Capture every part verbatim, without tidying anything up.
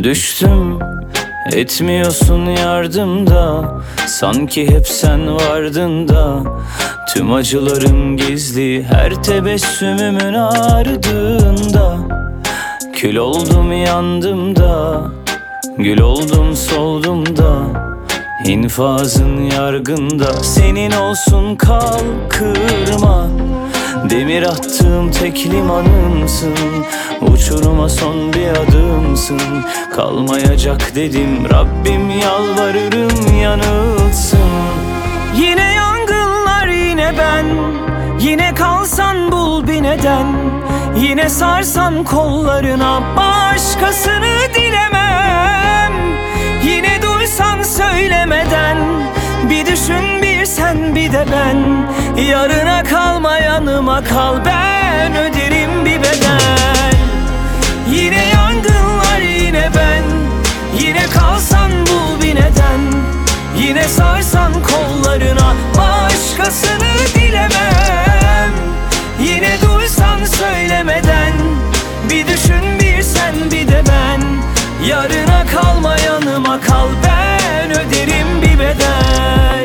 Düştüm, etmiyorsun yardımda. Sanki hep sen vardın da. Tüm acılarım gizli, her tebessümümün ardında. Kül oldum yandım da, gül oldum soldum da. İnfazın yargında, senin olsun kal kırma. Demir attığım tek limanımsın, uçuruma son bir adımsın. Kalmayacak dedim, Rabbim yalvarırım yanılsın. Yine yangınlar yine ben, yine kalsan bul bir neden. Yine sarsan kollarına, başkasını dilemem. Yine duysan söylemeden, bir düşün bir sen bir de ben. Yarına kalma yanıma kal, ben öderim bir bedel. Yine yangınlar yine ben, yine kalsan bul bir neden. Yine sarsan kollarına, başkasını dilemem. Yine duysan söylemeden, bir düşün bir sen bir de ben. Yarına kalma yanıma kal, ben öderim bir bedel.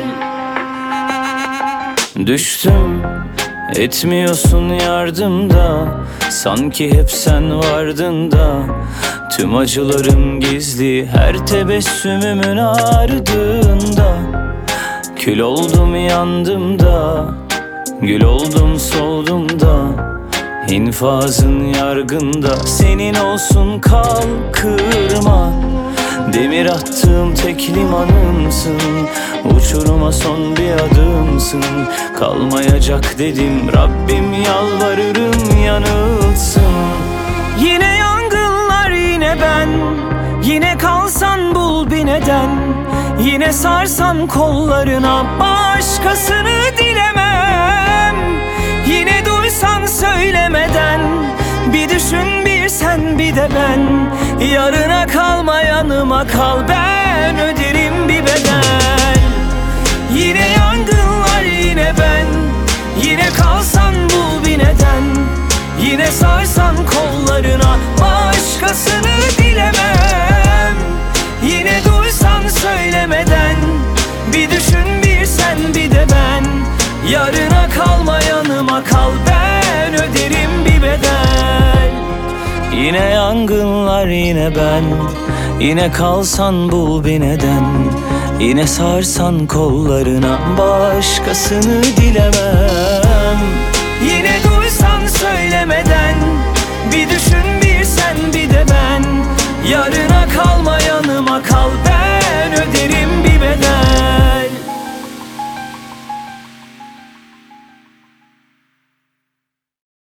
Düştüm, etmiyorsun yardımda. Sanki hep sen vardın da. Tüm acılarım gizli, her tebessümümün ardında. Kül oldum yandım da, gül oldum soldum da. İnfazın yargında, senin olsun kal kırma. Demir attığım tek limanımsın, uçuruma son bir adımsın. Kalmayacak dedim, Rabbim yalvarırım yanılsın. Yine yangınlar yine ben, yine kalsan bul bir neden. Yine sarsan kollarına, başkasını dilemem. Yine duysan söylemeden, bir düşün bir sen bir de ben. Yarına kalma yanıma kal, ben öderim bir bedel. Yine yangınlar yine ben, yine kalsan bul bir neden. Yine sarsan kollarına, başkasını dilemem. Yine duysan söylemeden, bir düşün bir sen bir de ben. Yarına kalma yanıma kal, ben öderim bir bedel. Yine yangınlar yine ben, yine kalsan bul bir neden. Yine sarsan kollarına, başkasını dilemem. Yine duysan söylemeden, bir düşün bir sen bir de ben. Yarın